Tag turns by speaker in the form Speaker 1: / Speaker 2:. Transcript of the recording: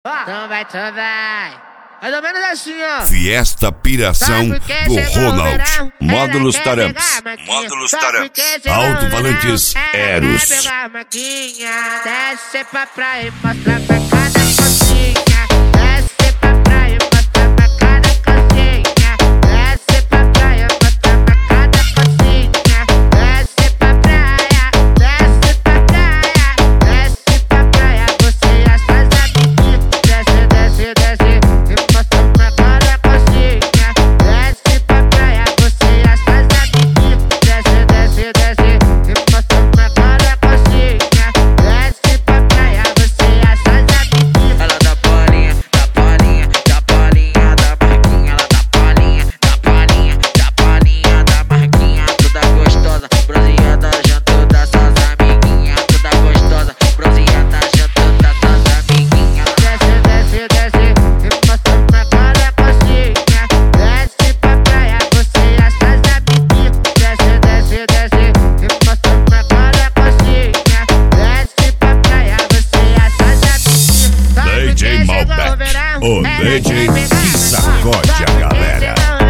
Speaker 1: Então vai. Mais ou menos assim, ó.
Speaker 2: Fiesta Piração do Ronald. Módulos Taramps. Alto-falantes Eros.
Speaker 1: Desce pra praia e mostra pra cada coxinha. Desce pra praia e mostra pra cada coxinha. Desce pra praia e mostra pra cada coxinha. Desce pra praia, desce pra praia. Desce pra praia, você e as suas amiguinhas. Desce e mostra pra cada coxinha. Desce pra praia, você e as suas amiguinhas. Desce e mostra pra cada coxinha. Desce pra praia, você e as suas amiguinhas.
Speaker 3: Ela dá palhinha, dá palhinha, dá palhinha da marquinha. Ela dá palhinha, dá palhinha, dá palhinha da marquinha. Toda gostosa, bronzeada junto das suas amiguinhas. Toda gostosa, bronzeada junto das suas amiguinhas.
Speaker 1: Desce e mostra pra cada coxinha. Desce pra praia, você e as suas amiguinhas. Desce e mostra pra cada coxinha. Desce pra praia, você e as suas amiguinhas.
Speaker 2: DJ Malbec, o DJ que sacode a galera.